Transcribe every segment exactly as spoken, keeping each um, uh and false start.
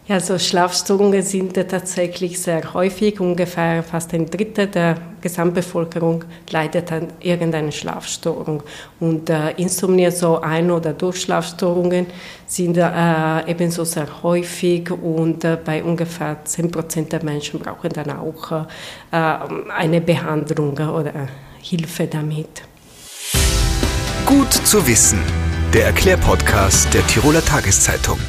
Ja, so Schlafstörungen sind tatsächlich sehr häufig. Ungefähr fast ein Drittel der Gesamtbevölkerung leidet an irgendeiner Schlafstörung. Und äh, Insomnia, so Ein- oder Durchschlafstörungen, sind äh, ebenso sehr häufig. Und äh, bei ungefähr zehn Prozent der Menschen brauchen dann auch äh, eine Behandlung oder Hilfe damit. Gut zu wissen. Der Erklärpodcast der Tiroler Tageszeitung.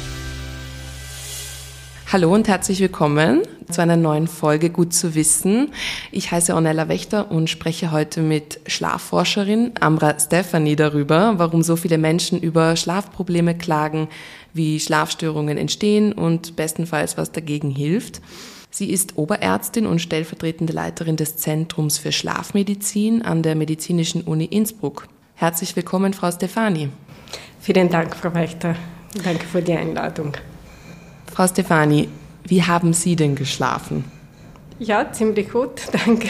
Hallo und herzlich willkommen zu einer neuen Folge Gut zu wissen. Ich heiße Ornella Wächter und spreche heute mit Schlafforscherin Amra Stefani darüber, warum so viele Menschen über Schlafprobleme klagen, wie Schlafstörungen entstehen und bestenfalls was dagegen hilft. Sie ist Oberärztin und stellvertretende Leiterin des Zentrums für Schlafmedizin an der Medizinischen Uni Innsbruck. Herzlich willkommen, Frau Stefani. Vielen Dank, Frau Wächter. Danke für die Einladung. Frau Stefani, wie haben Sie denn geschlafen? Ja, ziemlich gut, danke.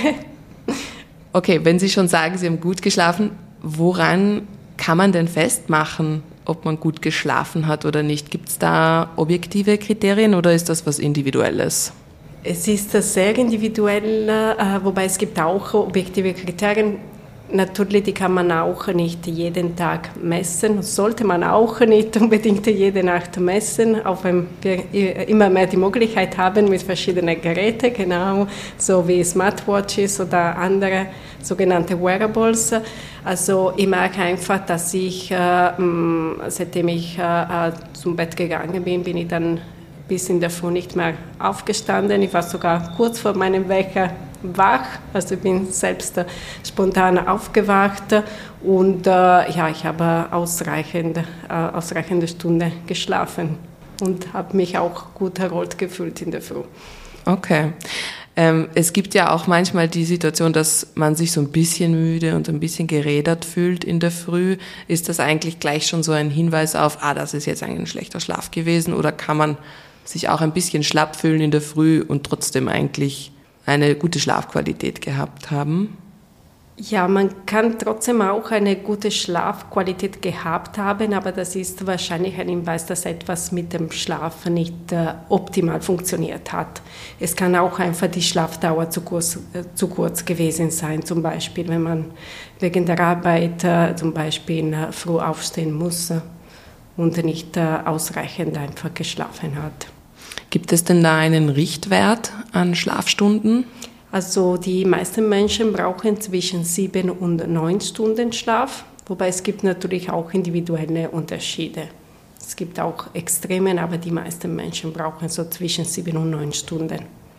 Okay, wenn Sie schon sagen, Sie haben gut geschlafen, woran kann man denn festmachen, ob man gut geschlafen hat oder nicht? Gibt es da objektive Kriterien oder ist das was Individuelles? Es ist sehr individuell, wobei es gibt auch objektive Kriterien. Natürlich, die kann man auch nicht jeden Tag messen, sollte man auch nicht unbedingt jede Nacht messen, auch wenn wir immer mehr die Möglichkeit haben mit verschiedenen Geräten, genau, so wie Smartwatches oder andere sogenannte Wearables. Also ich merke einfach, dass ich, äh, seitdem ich äh, zum Bett gegangen bin, bin ich dann bis in der Früh nicht mehr aufgestanden. Ich war sogar kurz vor meinem Wecker wach, also ich bin selbst äh, spontan aufgewacht und äh, ja, ich habe ausreichend, äh, ausreichende Stunde geschlafen und habe mich auch gut erholt gefühlt in der Früh. Okay. Ähm, es gibt ja auch manchmal die Situation, dass man sich so ein bisschen müde und ein bisschen gerädert fühlt in der Früh. Ist das eigentlich gleich schon so ein Hinweis auf, ah, das ist jetzt eigentlich ein schlechter Schlaf gewesen, oder kann man sich auch ein bisschen schlapp fühlen in der Früh und trotzdem eigentlich eine gute Schlafqualität gehabt haben? Ja, man kann trotzdem auch eine gute Schlafqualität gehabt haben, aber das ist wahrscheinlich ein Hinweis, dass etwas mit dem Schlaf nicht äh, optimal funktioniert hat. Es kann auch einfach die Schlafdauer zu kurz, äh, zu kurz gewesen sein, zum Beispiel, wenn man wegen der Arbeit äh, zum Beispiel äh, früh aufstehen muss äh, und nicht äh, ausreichend einfach geschlafen hat. Gibt es denn da einen Richtwert an Schlafstunden? Also die meisten Menschen brauchen zwischen sieben und neun Stunden Schlaf, wobei es gibt natürlich auch individuelle Unterschiede. Es gibt auch Extremen, aber die meisten Menschen brauchen so zwischen sieben und neun Stunden.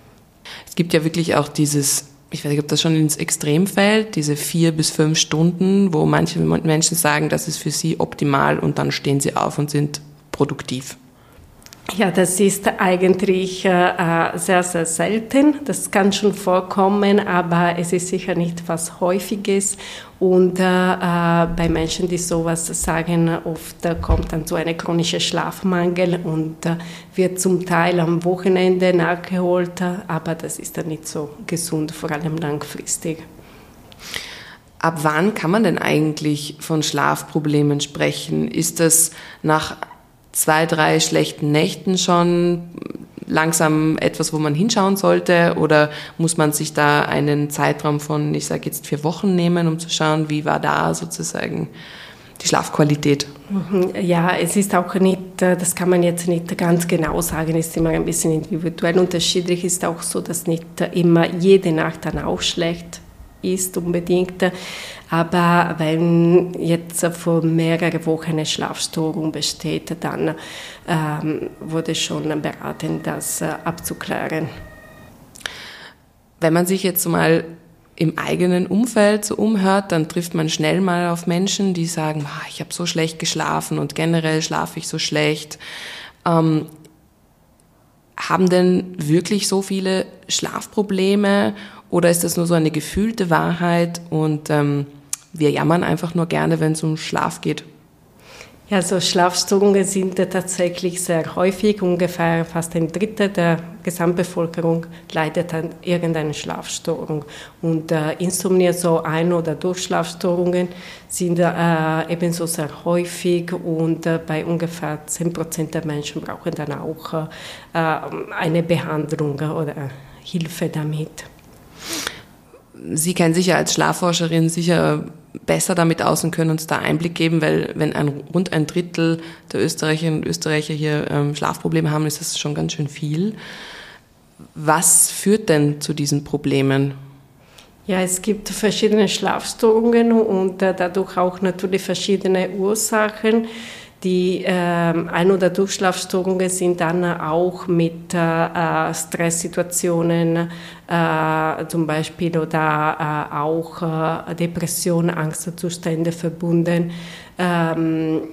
Es gibt ja wirklich auch dieses, ich weiß nicht, ob das schon ins Extrem fällt, diese vier bis fünf Stunden, wo manche Menschen sagen, das ist für sie optimal und dann stehen sie auf und sind produktiv. Ja, das ist eigentlich äh, sehr, sehr selten. Das kann schon vorkommen, aber es ist sicher nicht was Häufiges. Und äh, bei Menschen, die sowas sagen, oft äh, kommt dann so ein chronischer Schlafmangel und äh, wird zum Teil am Wochenende nachgeholt, aber das ist dann nicht so gesund, vor allem langfristig. Ab wann kann man denn eigentlich von Schlafproblemen sprechen? Ist das nach zwei, drei schlechten Nächten schon langsam etwas, wo man hinschauen sollte, oder muss man sich da einen Zeitraum von, ich sage jetzt vier Wochen nehmen, um zu schauen, wie war da sozusagen die Schlafqualität? Ja, es ist auch nicht, das kann man jetzt nicht ganz genau sagen, es ist immer ein bisschen individuell unterschiedlich. Es ist auch so, dass nicht immer jede Nacht dann auch schlecht ist unbedingt, aber wenn jetzt vor mehreren Wochen eine Schlafstörung besteht, dann ähm, wurde schon beraten, das äh, abzuklären. Wenn man sich jetzt mal im eigenen Umfeld so umhört, dann trifft man schnell mal auf Menschen, die sagen, ah, ich habe so schlecht geschlafen und generell schlafe ich so schlecht. Ähm, haben denn wirklich so viele Schlafprobleme? Oder ist das nur so eine gefühlte Wahrheit und ähm, wir jammern einfach nur gerne, wenn es um Schlaf geht? Ja, so Schlafstörungen sind tatsächlich sehr häufig. Ungefähr fast ein Drittel der Gesamtbevölkerung leidet an irgendeiner Schlafstörung. Und äh, Insomnia, so Ein- oder Durchschlafstörungen, sind äh, ebenso sehr häufig. Und äh, bei ungefähr zehn Prozent der Menschen brauchen dann auch äh, eine Behandlung oder Hilfe damit. Sie kennen sich ja als Schlafforscherin sicher besser damit aus und können uns da Einblick geben, weil wenn ein, rund ein Drittel der Österreicherinnen und Österreicher hier ähm, Schlafprobleme haben, ist das schon ganz schön viel. Was führt denn zu diesen Problemen? Ja, es gibt verschiedene Schlafstörungen und äh, dadurch auch natürlich verschiedene Ursachen. Die äh, Ein- oder Durchschlafstörungen sind dann auch mit äh, Stresssituationen äh, zum Beispiel oder äh, auch äh, Depression, Angstzustände verbunden. Ähm,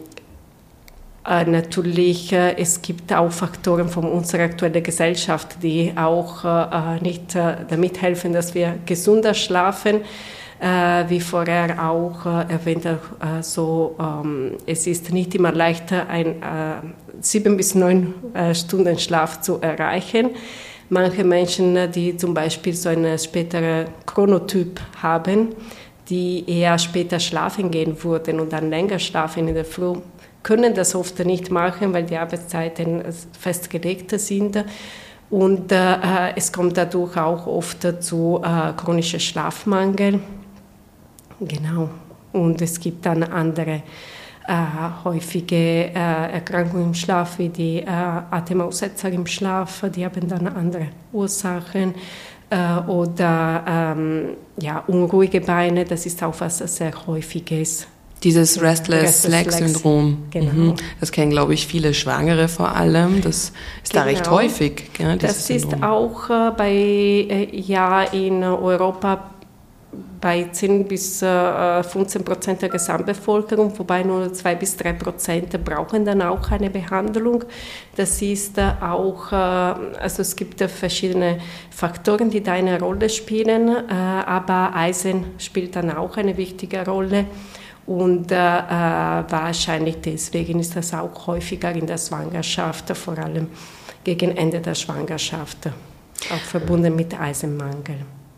äh, natürlich, äh, es gibt auch Faktoren von unserer aktuellen Gesellschaft, die auch äh, nicht äh, damit helfen, dass wir gesünder schlafen. Äh, wie vorher auch äh, erwähnt, äh, so, ähm, es ist nicht immer leichter, ein äh, sieben bis neun äh, Stunden Schlaf zu erreichen. Manche Menschen, die zum Beispiel so einen späteren Chronotyp haben, die eher später schlafen gehen würden und dann länger schlafen in der Früh, können das oft nicht machen, weil die Arbeitszeiten festgelegt sind. Und äh, es kommt dadurch auch oft zu äh, chronischem Schlafmangel. Genau. Und es gibt dann andere äh, häufige äh, Erkrankungen im Schlaf, wie die äh, Atemaussetzer im Schlaf, die haben dann andere Ursachen. Äh, oder ähm, ja, unruhige Beine, das ist auch was sehr Häufiges. Dieses Restless-Leg-Syndrom, genau. mhm. Das kennen, glaube ich, viele Schwangere vor allem. Das ist genau. da recht häufig. Ja, das ist Syndrom. Auch äh, bei, äh, ja, in Europa bei zehn bis fünfzehn Prozent der Gesamtbevölkerung, wobei nur zwei bis drei Prozent brauchen dann auch eine Behandlung. Das ist auch, also es gibt verschiedene Faktoren, die da eine Rolle spielen, aber Eisen spielt dann auch eine wichtige Rolle. Und äh, wahrscheinlich deswegen ist das auch häufiger in der Schwangerschaft, vor allem gegen Ende der Schwangerschaft, auch verbunden mit Eisenmangel.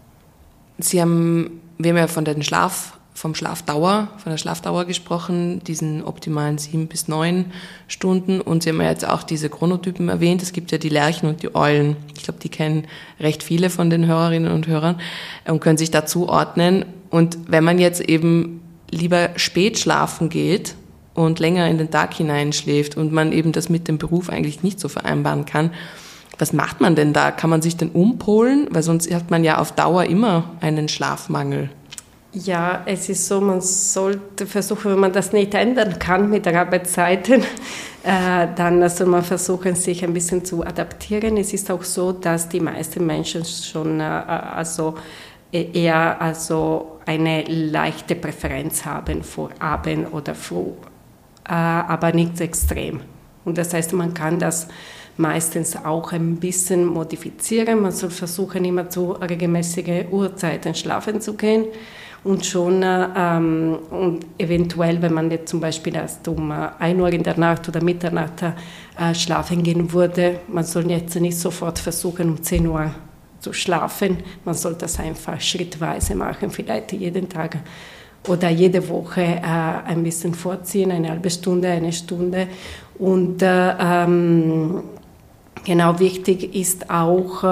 Sie haben, wir haben ja von den Schlaf, vom Schlafdauer, von der Schlafdauer gesprochen, diesen optimalen sieben bis neun Stunden. Und Sie haben ja jetzt auch diese Chronotypen erwähnt. Es gibt ja die Lerchen und die Eulen. Ich glaube, die kennen recht viele von den Hörerinnen und Hörern und können sich dazu ordnen. Und wenn man jetzt eben lieber spät schlafen geht und länger in den Tag hineinschläft und man eben das mit dem Beruf eigentlich nicht so vereinbaren kann, was macht man denn da? Kann man sich denn umpolen? Weil sonst hat man ja auf Dauer immer einen Schlafmangel. Ja, es ist so, man sollte versuchen, wenn man das nicht ändern kann mit den Arbeitszeiten, äh, dann soll man versuchen, sich ein bisschen zu adaptieren. Es ist auch so, dass die meisten Menschen schon äh, also eher also eine leichte Präferenz haben für Abend oder Früh, äh, aber nicht extrem. Und das heißt, man kann das meistens auch ein bisschen modifizieren. Man soll versuchen, immer zu regelmäßigen Uhrzeiten schlafen zu gehen und schon ähm, und eventuell, wenn man jetzt zum Beispiel erst um ein Uhr in der Nacht oder Mitternacht äh, schlafen gehen würde, man soll jetzt nicht sofort versuchen, um zehn Uhr zu schlafen. Man soll das einfach schrittweise machen, vielleicht jeden Tag oder jede Woche äh, ein bisschen vorziehen, eine halbe Stunde, eine Stunde. Und äh, ähm, genau wichtig ist auch,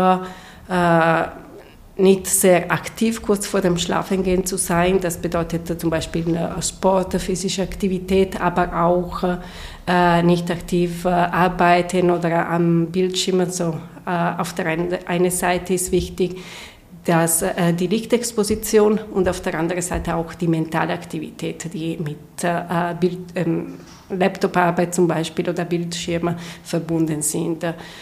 äh, nicht sehr aktiv kurz vor dem Schlafengehen zu sein. Das bedeutet zum Beispiel Sport, physische Aktivität, aber auch äh, nicht aktiv äh, arbeiten oder am Bildschirm. Also, äh, auf der einen, einen Seite ist wichtig, dass äh, die Lichtexposition und auf der anderen Seite auch die mentale Aktivität, die mit äh, Bild, ähm, Laptoparbeit zum Beispiel oder Bildschirmen verbunden sind.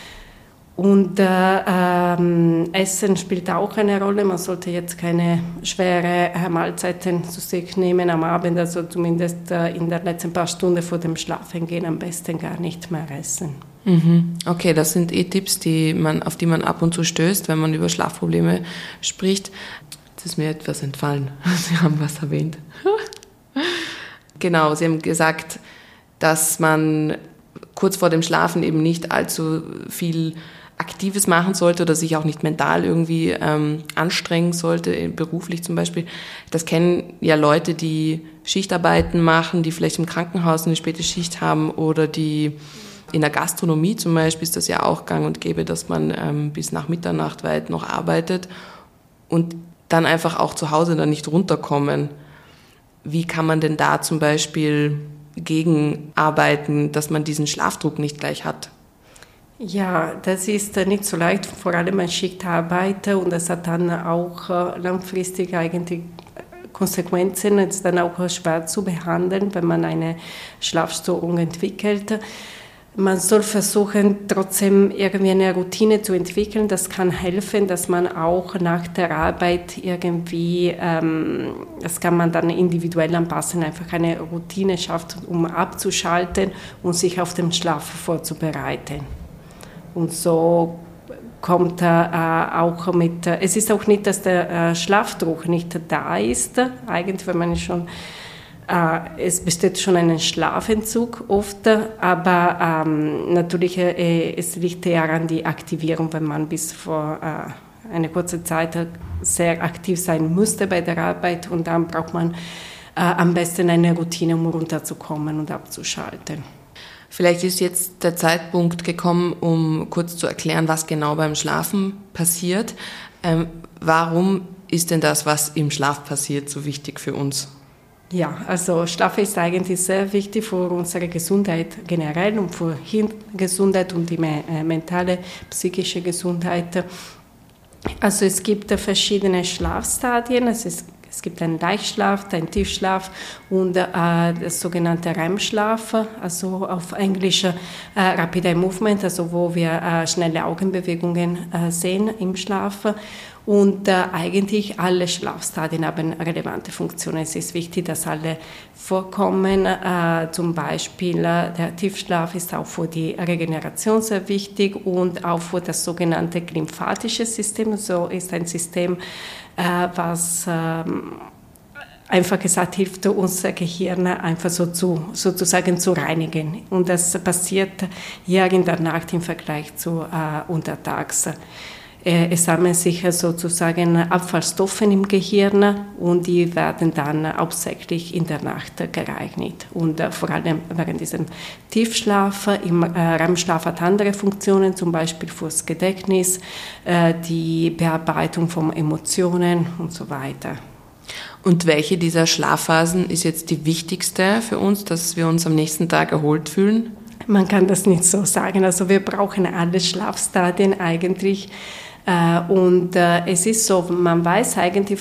Und äh, ähm, Essen spielt auch eine Rolle. Man sollte jetzt keine schweren Mahlzeiten zu sich nehmen am Abend, also zumindest äh, in den letzten paar Stunden vor dem Schlafengehen am besten gar nicht mehr essen. Mhm. Okay, das sind eh Tipps, die man, auf die man ab und zu stößt, wenn man über Schlafprobleme spricht. Jetzt ist mir etwas entfallen. Sie haben was erwähnt. Genau, Sie haben gesagt, dass man kurz vor dem Schlafen eben nicht allzu viel Aktives machen sollte oder sich auch nicht mental irgendwie ähm, anstrengen sollte, beruflich zum Beispiel. Das kennen ja Leute, die Schichtarbeiten machen, die vielleicht im Krankenhaus eine späte Schicht haben oder die in der Gastronomie zum Beispiel ist das ja auch gang und gäbe, dass man ähm, bis nach Mitternacht weit noch arbeitet und dann einfach auch zu Hause dann nicht runterkommen. Wie kann man denn da zum Beispiel gegenarbeiten, dass man diesen Schlafdruck nicht gleich hat? Ja, das ist nicht so leicht, vor allem als Schichtarbeiter, und das hat dann auch langfristig eigentlich Konsequenzen. Es ist dann auch schwer zu behandeln, wenn man eine Schlafstörung entwickelt. Man soll versuchen, trotzdem irgendwie eine Routine zu entwickeln. Das kann helfen, dass man auch nach der Arbeit irgendwie, ähm, das kann man dann individuell anpassen, einfach eine Routine schafft, um abzuschalten und sich auf den Schlaf vorzubereiten. Und so kommt äh, auch mit, äh, es ist auch nicht, dass der äh, Schlafdruck nicht da ist, eigentlich, wenn man schon, äh, es besteht schon ein Schlafentzug oft, aber ähm, natürlich, äh, es liegt eher an die Aktivierung, wenn man bis vor äh, einer kurzen Zeit sehr aktiv sein musste bei der Arbeit, und dann braucht man äh, am besten eine Routine, um runterzukommen und abzuschalten. Vielleicht ist jetzt der Zeitpunkt gekommen, um kurz zu erklären, was genau beim Schlafen passiert. Ähm, warum ist denn das, was im Schlaf passiert, so wichtig für uns? Ja, also Schlaf ist eigentlich sehr wichtig für unsere Gesundheit generell und für Hirngesundheit und die mentale, psychische Gesundheit. Also es gibt verschiedene Schlafstadien. Es ist Es gibt einen Leichtschlaf, einen Tiefschlaf und äh, das sogenannte R E M-Schlaf, also auf Englisch äh, Rapid Eye Movement, also wo wir äh, schnelle Augenbewegungen äh, sehen im Schlaf. Und äh, eigentlich alle Schlafstadien haben relevante Funktionen. Es ist wichtig, dass alle vorkommen. Äh, zum Beispiel äh, der Tiefschlaf ist auch für die Regeneration sehr wichtig und auch für das sogenannte lymphatische System. So ist ein System, äh, was äh, einfach gesagt hilft, unser Gehirn einfach so zu, sozusagen zu reinigen. Und das passiert hier in der Nacht im Vergleich zu äh, untertags. Es sammeln sich sozusagen Abfallstoffe im Gehirn und die werden dann hauptsächlich in der Nacht gereinigt. Und vor allem während diesem Tiefschlaf, im R E M-Schlaf hat andere Funktionen, zum Beispiel fürs Gedächtnis, die Bearbeitung von Emotionen und so weiter. Und welche dieser Schlafphasen ist jetzt die wichtigste für uns, dass wir uns am nächsten Tag erholt fühlen? Man kann das nicht so sagen. Also wir brauchen alle Schlafstadien eigentlich. Und es ist so, man weiß eigentlich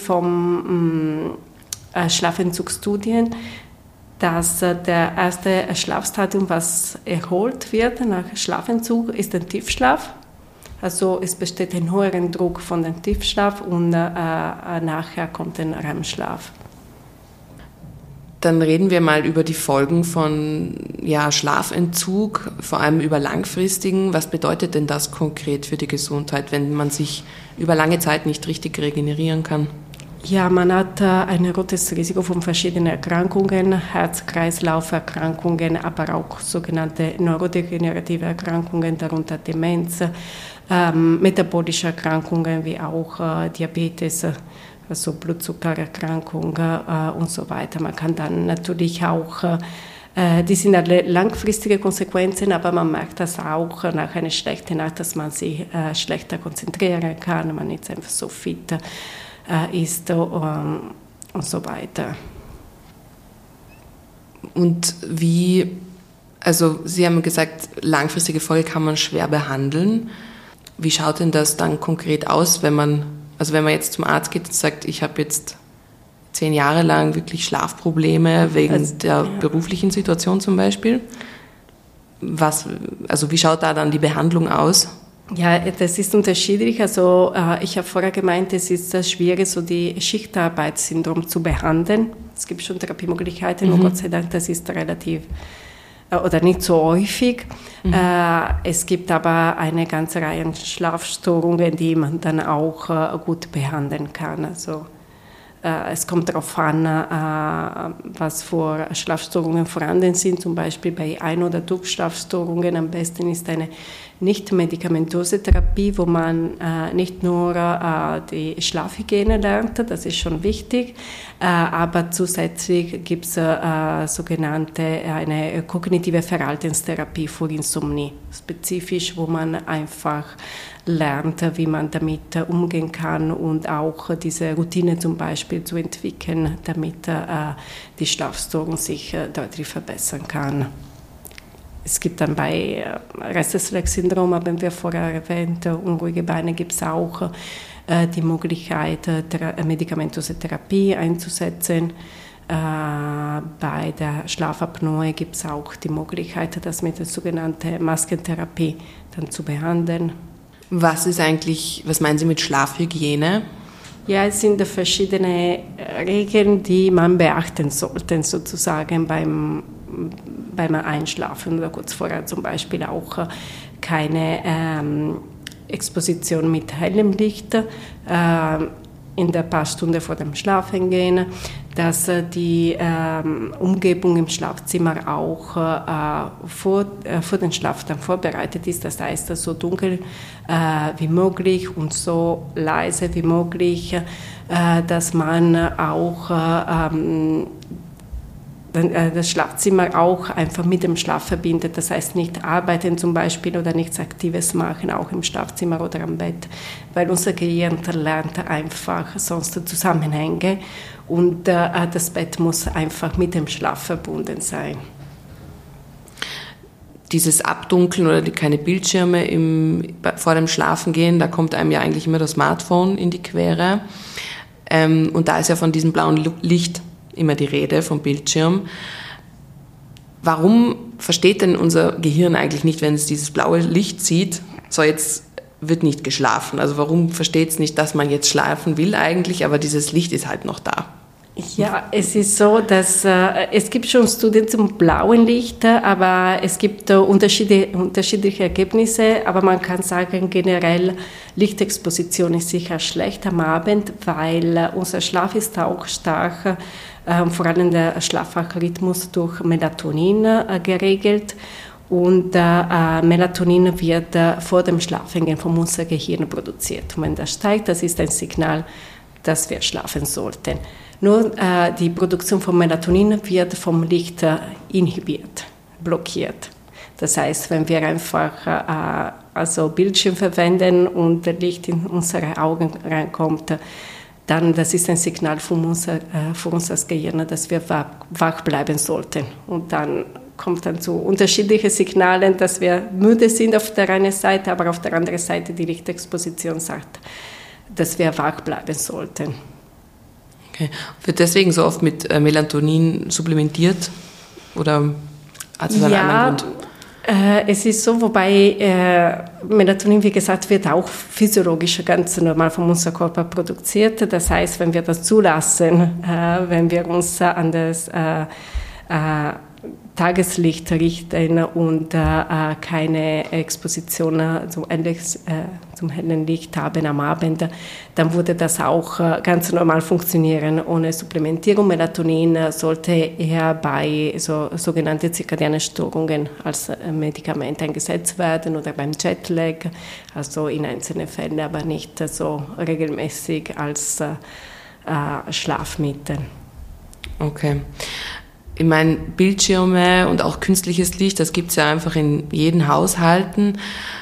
von Schlafentzugsstudien, dass der erste Schlafstadium, was erholt wird nach Schlafentzug, ist der Tiefschlaf. Also es besteht ein höherer Druck von dem Tiefschlaf und äh, nachher kommt der R E M-Schlaf. Dann reden wir mal über die Folgen von ja, Schlafentzug, vor allem über langfristigen. Was bedeutet denn das konkret für die Gesundheit, wenn man sich über lange Zeit nicht richtig regenerieren kann? Ja, man hat ein großes Risiko von verschiedenen Erkrankungen, Herz-Kreislauf-Erkrankungen, aber auch sogenannte neurodegenerative Erkrankungen, darunter Demenz, ähm, metabolische Erkrankungen wie auch äh, Diabetes, also Blutzuckererkrankungen äh, und so weiter. Man kann dann natürlich auch, äh, die sind alle langfristige Konsequenzen, aber man merkt das auch nach einer schlechten Nacht, dass man sich äh, schlechter konzentrieren kann, man nicht einfach so fit äh, ist ähm, und so weiter. Und wie, also Sie haben gesagt, langfristige Folge kann man schwer behandeln. Wie schaut denn das dann konkret aus, wenn man Also wenn man jetzt zum Arzt geht und sagt, ich habe jetzt zehn Jahre lang wirklich Schlafprobleme wegen also, der ja. beruflichen Situation zum Beispiel, was, also wie schaut da dann die Behandlung aus? Ja, das ist unterschiedlich. Also äh, ich habe vorher gemeint, es ist äh, schwierig, so die Schichtarbeitssyndrom zu behandeln. Es gibt schon Therapiemöglichkeiten, mhm. und Gott sei Dank, das ist relativ oder nicht so häufig. Mhm. Äh, es gibt aber eine ganze Reihe an Schlafstörungen, die man dann auch äh, gut behandeln kann. Also äh, es kommt darauf an, äh, was für Schlafstörungen vorhanden sind. Zum Beispiel bei Ein- oder Durchschlafstörungen am besten ist eine nicht-medikamentöse Therapie, wo man äh, nicht nur äh, die Schlafhygiene lernt, das ist schon wichtig, äh, aber zusätzlich gibt es äh, sogenannte eine kognitive Verhaltenstherapie für Insomnie, spezifisch, wo man einfach lernt, wie man damit umgehen kann und auch diese Routine zum Beispiel zu entwickeln, damit äh, die Schlafstörung sich äh, deutlich verbessern kann. Es gibt dann bei Restless-Leg-Syndrom, haben wir vorher erwähnt, unruhige Beine, gibt es auch äh, die Möglichkeit, äh, medikamentöse Therapie einzusetzen. Äh, bei der Schlafapnoe gibt es auch die Möglichkeit, das mit der sogenannten Maskentherapie dann zu behandeln. Was ist eigentlich, was meinen Sie mit Schlafhygiene? Ja, es sind verschiedene Regeln, die man beachten sollte, sozusagen beim, beim Einschlafen oder kurz vorher zum Beispiel auch keine ähm, Exposition mit hellem Licht äh, in der paar Stunden vor dem Schlafengehen, dass äh, die ähm, Umgebung im Schlafzimmer auch äh, vor, äh, vor dem Schlaf dann vorbereitet ist, das heißt so dunkel äh, wie möglich und so leise wie möglich, äh, dass man auch äh, ähm, das Schlafzimmer auch einfach mit dem Schlaf verbindet. Das heißt, nicht arbeiten zum Beispiel oder nichts Aktives machen, auch im Schlafzimmer oder am Bett, weil unser Gehirn lernt einfach sonst Zusammenhänge und äh, das Bett muss einfach mit dem Schlaf verbunden sein. Dieses Abdunkeln oder die, keine Bildschirme im, vor dem Schlafengehen, da kommt einem ja eigentlich immer das Smartphone in die Quere. Ähm, und da ist ja von diesem blauen Licht immer die Rede, vom Bildschirm. Warum versteht denn unser Gehirn eigentlich nicht, wenn es dieses blaue Licht sieht, so jetzt wird nicht geschlafen? Also warum versteht es nicht, dass man jetzt schlafen will eigentlich, aber dieses Licht ist halt noch da? Ja, es ist so, dass äh, es gibt schon Studien zum blauen Licht, aber es gibt äh, unterschiedliche, unterschiedliche Ergebnisse, aber man kann sagen, generell Lichtexposition ist sicher schlecht am Abend, weil äh, unser Schlaf ist auch stark, äh, vor allem der Schlafwachrhythmus durch Melatonin äh, geregelt. Und äh, Melatonin wird äh, vor dem Schlafengehen vom unserem Gehirn produziert. Und wenn das steigt, das ist ein Signal, dass wir schlafen sollten. Nur äh, die Produktion von Melatonin wird vom Licht äh, inhibiert, blockiert. Das heißt, wenn wir einfach äh, also Bildschirm verwenden und Licht in unsere Augen reinkommt, dann das ist ein Signal für unser, äh, für unser Gehirn, dass wir wach, wach bleiben sollten. Und dann kommt dann zu unterschiedlichen Signalen, dass wir müde sind auf der einen Seite, aber auf der anderen Seite die Lichtexposition sagt, dass wir wach bleiben sollten. Okay. Wird deswegen so oft mit äh, Melatonin supplementiert oder hat es einen ja, anderen Grund? Äh, es ist so, wobei äh, Melatonin, wie gesagt, wird auch physiologisch ganz normal von unserem Körper produziert. Das heißt, wenn wir das zulassen, äh, wenn wir uns an das äh, äh, Tageslicht richten und äh, keine Exposition zum, äh, zum hellen Licht haben am Abend, dann würde das auch äh, ganz normal funktionieren ohne Supplementierung. Melatonin sollte eher bei so, sogenannten zirkadianen Störungen als äh, Medikament eingesetzt werden oder beim Jetlag, also in einzelnen Fällen, aber nicht äh, so regelmäßig als äh, äh, Schlafmittel. Okay. Ich meine, Bildschirme und auch künstliches Licht, das gibt es ja einfach in jedem Haushalten.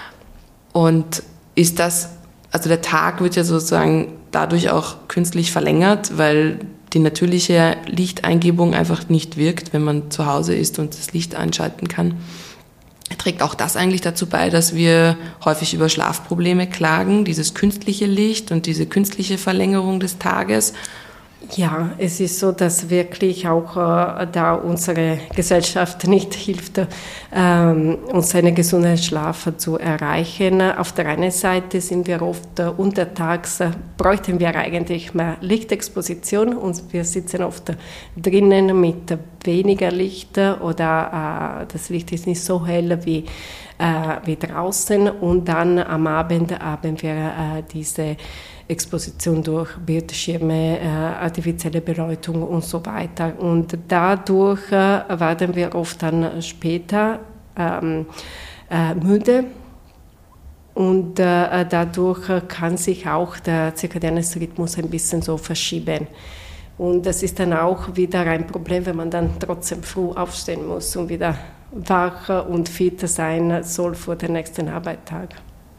Und ist das, also der Tag wird ja sozusagen dadurch auch künstlich verlängert, weil die natürliche Lichteingebung einfach nicht wirkt, wenn man zu Hause ist und das Licht einschalten kann. Trägt auch das eigentlich dazu bei, dass wir häufig über Schlafprobleme klagen, dieses künstliche Licht und diese künstliche Verlängerung des Tages? Ja, es ist so, dass wirklich auch äh, da unsere Gesellschaft nicht hilft, ähm, uns einen gesunden Schlaf zu erreichen. Auf der einen Seite sind wir oft äh, untertags, äh, bräuchten wir eigentlich mehr Lichtexposition und wir sitzen oft drinnen mit weniger Licht oder äh, das Licht ist nicht so hell wie äh, wie draußen. Und dann am Abend haben wir äh, diese Exposition durch Bildschirme, äh, artifizielle Beleuchtung und so weiter. Und dadurch äh, werden wir oft dann später ähm, äh, müde. Und äh, dadurch kann sich auch der zirkadiane Rhythmus ein bisschen so verschieben. Und das ist dann auch wieder ein Problem, wenn man dann trotzdem früh aufstehen muss und wieder wach und fit sein soll für den nächsten Arbeitstag.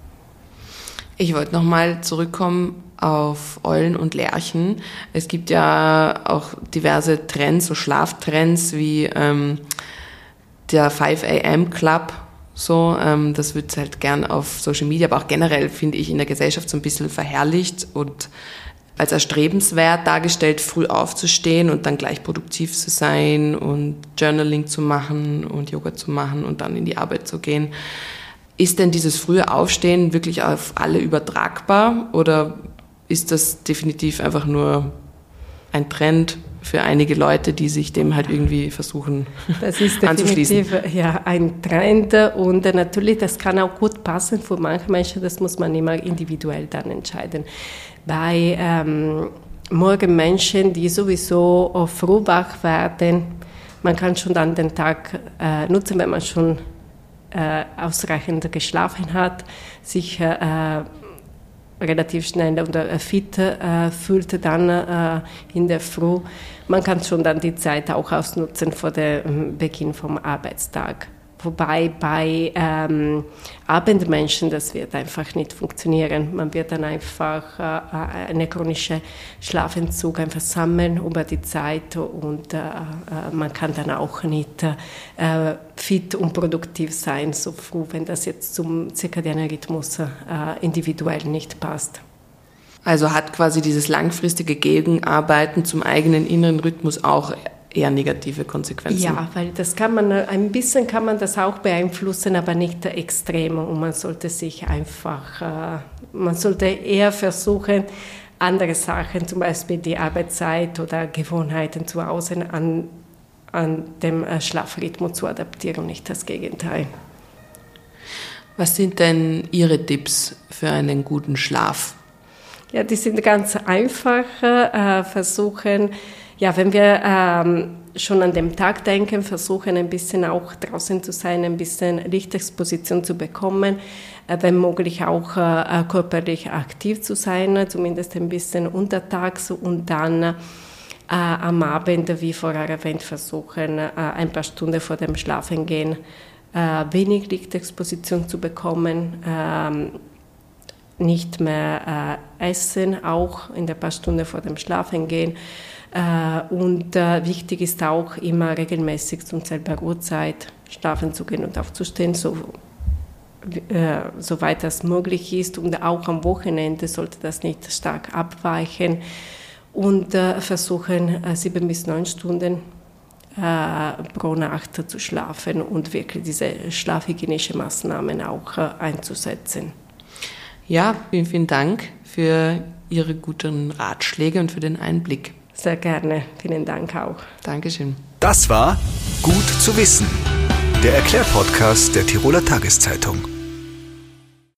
Ich wollte nochmal zurückkommen auf Eulen und Lerchen. Es gibt ja auch diverse Trends, so Schlaftrends wie ähm, der five a m Club. So, ähm, das wird halt gern auf Social Media, aber auch generell, finde ich, in der Gesellschaft so ein bisschen verherrlicht und als erstrebenswert dargestellt, früh aufzustehen und dann gleich produktiv zu sein und Journaling zu machen und Yoga zu machen und dann in die Arbeit zu gehen. Ist denn dieses frühe Aufstehen wirklich auf alle übertragbar oder ist das definitiv einfach nur ein Trend für einige Leute, die sich dem halt irgendwie versuchen das ist definitiv ja, ein Trend und natürlich, das kann auch gut passen für manche Menschen, das muss man immer individuell dann entscheiden. Bei ähm, Morgenmenschen, die sowieso früh wach werden, man kann schon dann den Tag äh, nutzen, wenn man schon äh, ausreichend geschlafen hat, sich äh, relativ schnell oder fit äh, fühlt dann äh, in der Früh. Man kann schon dann die Zeit auch ausnutzen vor dem Beginn vom Arbeitstag. Wobei bei ähm, Abendmenschen, das wird einfach nicht funktionieren. Man wird dann einfach äh, eine chronische Schlafentzug einfach sammeln über die Zeit und äh, man kann dann auch nicht äh, fit und produktiv sein so früh, wenn das jetzt zum zirkadianen Rhythmus äh, individuell nicht passt. Also hat quasi dieses langfristige Gegenarbeiten zum eigenen inneren Rhythmus auch eher negative Konsequenzen. Ja, weil das kann man, ein bisschen kann man das auch beeinflussen, aber nicht extrem. Und man sollte sich einfach, äh, man sollte eher versuchen, andere Sachen, zum Beispiel die Arbeitszeit oder Gewohnheiten zu Hause an, an dem Schlafrhythmus zu adaptieren, nicht das Gegenteil. Was sind denn Ihre Tipps für einen guten Schlaf? Ja, die sind ganz einfach. Äh, versuchen, ja, wenn wir ähm, schon an den Tag denken, versuchen ein bisschen auch draußen zu sein, ein bisschen Lichtexposition zu bekommen, äh, wenn möglich auch äh, körperlich aktiv zu sein, zumindest ein bisschen untertags und dann äh, am Abend, wie vorher erwähnt, versuchen, äh, ein paar Stunden vor dem Schlafengehen äh, wenig Lichtexposition zu bekommen, ähm, nicht mehr äh, essen, auch in der paar Stunden vor dem Schlafengehen. Äh, und äh, wichtig ist auch immer regelmäßig zum selben Uhrzeit schlafen zu gehen und aufzustehen, so, äh, soweit das möglich ist. Und auch am Wochenende sollte das nicht stark abweichen. Und äh, versuchen, äh, sieben bis neun Stunden äh, pro Nacht zu schlafen und wirklich diese schlafhygienischen Maßnahmen auch äh, einzusetzen. Ja, vielen, vielen Dank für Ihre guten Ratschläge und für den Einblick. Sehr gerne. Vielen Dank auch. Dankeschön. Das war Gut zu wissen, der Erklärpodcast der Tiroler Tageszeitung.